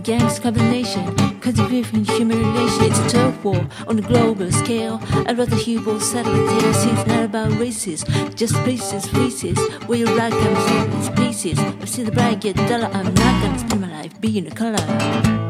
gangs combination, contributing human relation. It's a turf war on a global scale. I'd rather hear both sides of the tale. See, it's not about races, just places, faces. Where your right comes in, it's pieces. I see the bright get duller. I'm not gonna spend my life being a color.